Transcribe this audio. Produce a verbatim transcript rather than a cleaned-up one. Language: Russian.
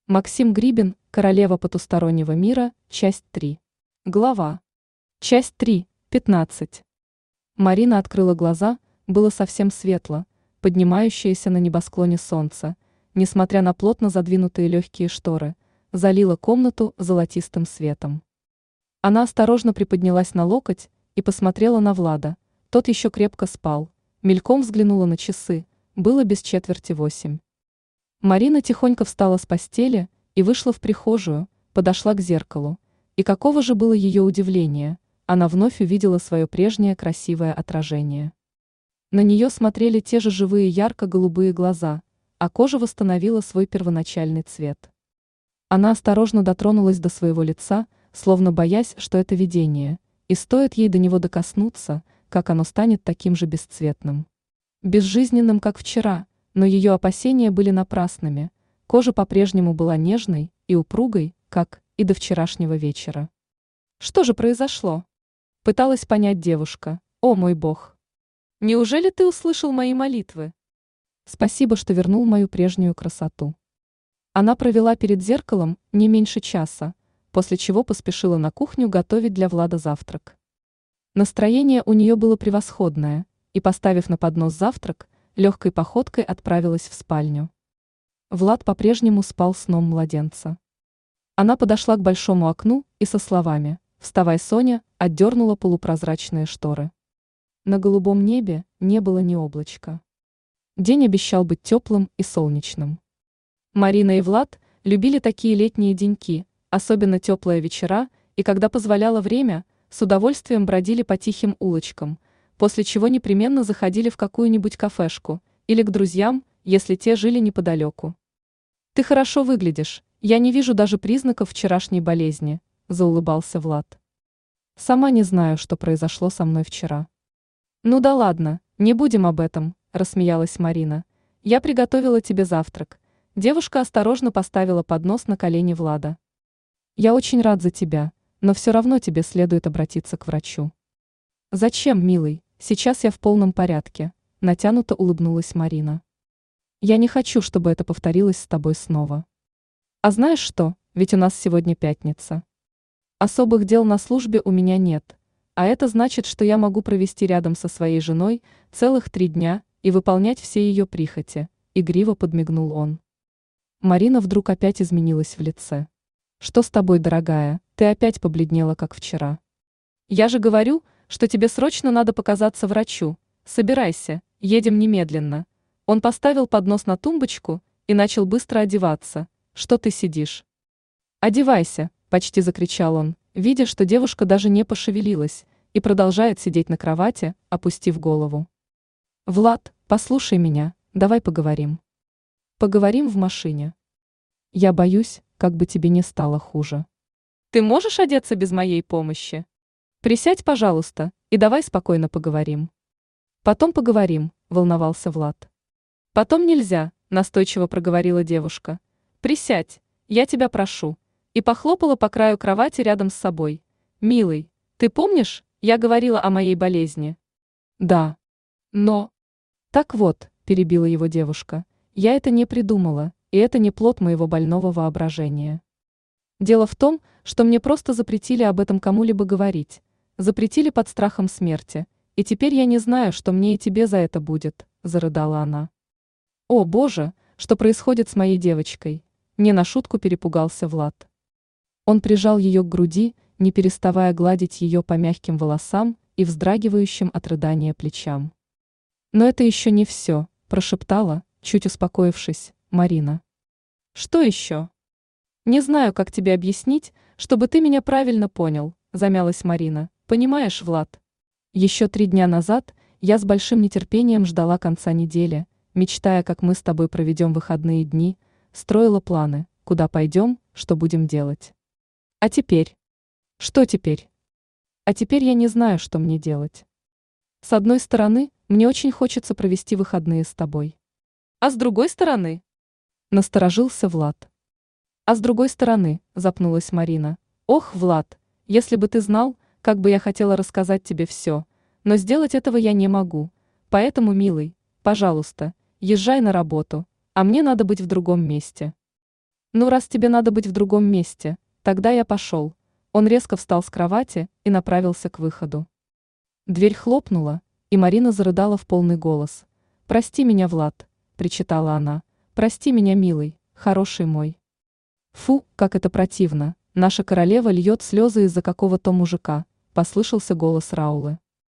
Максим Грибин, Королева потустороннего мира, часть три. Глава. Часть три, пятнадцать. Марина открыла глаза, было совсем светло, поднимающееся на небосклоне солнце, несмотря на плотно задвинутые легкие шторы, залило комнату золотистым светом. Она осторожно приподнялась на локоть и посмотрела на Влада, тот еще крепко спал, мельком взглянула на часы, было без четверти восемь. Марина тихонько встала с постели и вышла в прихожую, подошла к зеркалу. И каково же было ее удивление, она вновь увидела свое прежнее красивое отражение. На нее смотрели те же живые ярко-голубые глаза, а кожа восстановила свой первоначальный цвет. Она осторожно дотронулась до своего лица, словно боясь, что это видение, и стоит ей до него докоснуться, как оно станет таким же бесцветным. Безжизненным, как вчера. Но ее опасения были напрасными, кожа по-прежнему была нежной и упругой, как и до вчерашнего вечера. Что же произошло? Пыталась понять девушка. О мой бог! Неужели ты услышал мои молитвы? Спасибо, что вернул мою прежнюю красоту. Она провела перед зеркалом не меньше часа, после чего поспешила на кухню готовить для Влада завтрак. Настроение у нее было превосходное, и, поставив на поднос завтрак, легкой походкой отправилась в спальню. Влад по-прежнему спал сном младенца. Она подошла к большому окну и со словами «Вставай, Соня», отдернула полупрозрачные шторы. На голубом небе не было ни облачка. День обещал быть теплым и солнечным. Марина и Влад любили такие летние деньки, особенно теплые вечера, и когда позволяло время, с удовольствием бродили по тихим улочкам, после чего непременно заходили в какую-нибудь кафешку или к друзьям, если те жили неподалеку. «Ты хорошо выглядишь, я не вижу даже признаков вчерашней болезни», – заулыбался Влад. «Сама не знаю, что произошло со мной вчера». «Ну да ладно, не будем об этом», – рассмеялась Марина. «Я приготовила тебе завтрак». Девушка осторожно поставила поднос на колени Влада. «Я очень рад за тебя, но все равно тебе следует обратиться к врачу». «Зачем, милый? Сейчас я в полном порядке», – натянуто улыбнулась Марина. «Я не хочу, чтобы это повторилось с тобой снова. А знаешь что, ведь у нас сегодня пятница. Особых дел на службе у меня нет, а это значит, что я могу провести рядом со своей женой целых три дня и выполнять все ее прихоти», – игриво подмигнул он. Марина вдруг опять изменилась в лице. «Что с тобой, дорогая, ты опять побледнела, как вчера. Я же говорю, что тебе срочно надо показаться врачу. Собирайся, едем немедленно». Он поставил поднос на тумбочку и начал быстро одеваться. «Что ты сидишь?» «Одевайся», – почти закричал он, видя, что девушка даже не пошевелилась и продолжает сидеть на кровати, опустив голову. «Влад, послушай меня, давай поговорим. Поговорим в машине. Я боюсь, как бы тебе не стало хуже. Ты можешь одеться без моей помощи? Присядь, пожалуйста, и давай спокойно поговорим». «Потом поговорим», – волновался Влад. «Потом нельзя», – настойчиво проговорила девушка. «Присядь, я тебя прошу», и похлопала по краю кровати рядом с собой. «Милый, ты помнишь, я говорила о моей болезни?» «Да. Но...» «Так вот», – перебила его девушка, – «я это не придумала, и это не плод моего больного воображения. Дело в том, что мне просто запретили об этом кому-либо говорить, запретили под страхом смерти, и теперь я не знаю, что мне и тебе за это будет», – зарыдала она. «О, Боже, что происходит с моей девочкой?» – не на шутку перепугался Влад. Он прижал ее к груди, не переставая гладить ее по мягким волосам и вздрагивающим от рыдания плечам. «Но это еще не все», – прошептала, чуть успокоившись, Марина. «Что еще?» «Не знаю, как тебе объяснить, чтобы ты меня правильно понял», – замялась Марина. «Понимаешь, Влад? Еще три дня назад я с большим нетерпением ждала конца недели, мечтая, как мы с тобой проведем выходные дни, строила планы, куда пойдем, что будем делать. А теперь? Что теперь? А теперь я не знаю, что мне делать. С одной стороны, мне очень хочется провести выходные с тобой. А с другой стороны?» Насторожился Влад. «А с другой стороны», запнулась Марина. «Ох, Влад, если бы ты знал, как бы я хотела рассказать тебе все, но сделать этого я не могу, поэтому, милый, пожалуйста, езжай на работу, а мне надо быть в другом месте». Ну, раз тебе надо быть в другом месте, тогда я пошел. Он резко встал с кровати и направился к выходу. Дверь хлопнула, и Марина зарыдала в полный голос. «Прости меня, Влад», – причитала она. «Прости меня, милый, хороший мой». Фу, как это противно. Наша королева льет слезы из-за какого-то мужика, послышался голос Раулы.